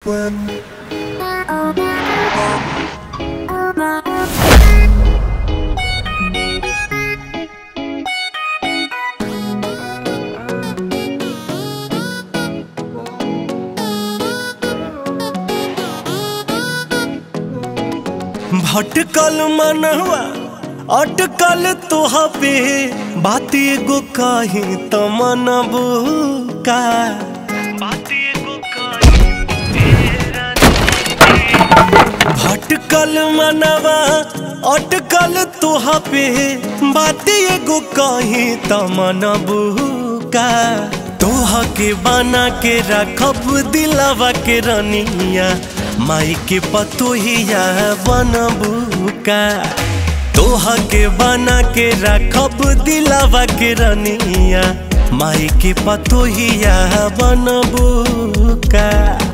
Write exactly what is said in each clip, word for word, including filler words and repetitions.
भटकल मनवा अटकल तोहा पे बात एगो कही त मनबू का भटकल मनवा अटकल तोहा पे बात एगो कही त मनबू का तोहा के बना के रखब दिलवा के रनिया माई के पतोहिया बनबू का तोहा के बना के रखब दिलवा के रनिया माई के पतोहिया बनबू का।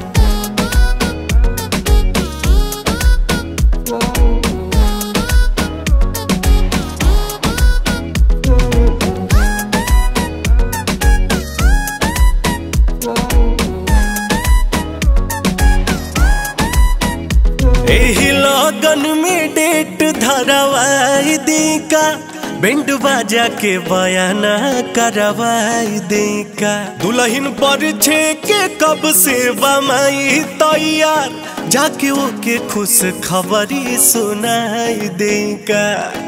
एही लगन में डेट धरवाई दी का बैंड बाजा के बयाना करवाई दी का दुल्हन पर छे के कब से बमाई तैयार जाके ओके खुश खबरी सुनाई दी का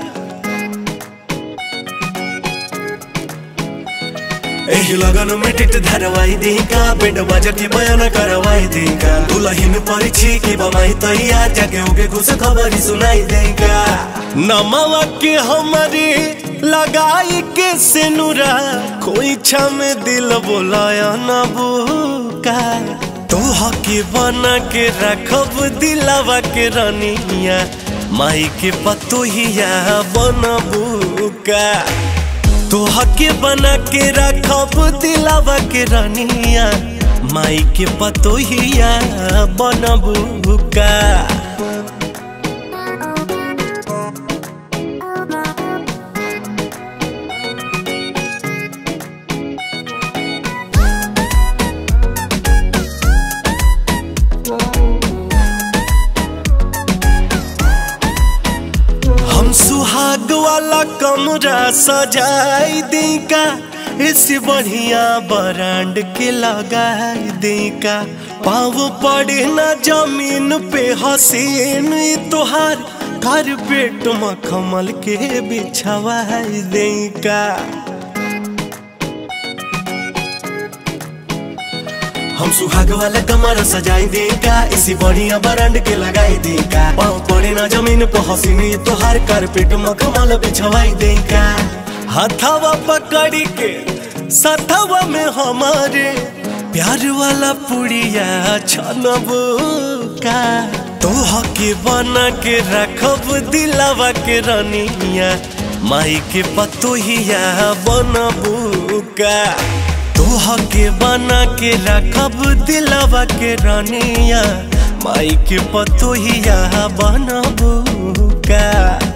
एही लगन में डेट धरवाई दी का बैंड बाजा के बयाना करवाई दी का दुल्हन पर छे के बमाई तैयार जाके ओके खुश खबरी सुनाई दी का नमवा के हमारे लगाई के सिनुरा कोई छम दिल बोलाया न बुका तोहा के बना के रखब दिलवा के रनिया माई के पतोहिया बनबू का तोहा के बना के रखब दिलवा के रनिया माई के पतोहिया बनबू का। सुहाग वाला कमरा सजाई दी का इसी बढ़िया बरांड के लगाई दी का पाँव पड़े ना जमीन पे हसीन तोहार कारपेट मखमल के बिछवाई दी का हम सुहाग वाला कमरा सजाई दे का इसी बढ़िया बरांड के लगाई दे का पाँव पड़े ना जमीन पे हसीनी तोहार कारपेट मखमल बिछवाई दे का हथवा पकड़ी के सथवा में हमारे प्यार वाला पुड़िया छनबू का तोहा के बना के रखब दिलवा के रनिया माई के पतोहिया बनबू का तोहा के बना के रखब दिलवा के रनिया माई के पतोहिया बनबू का।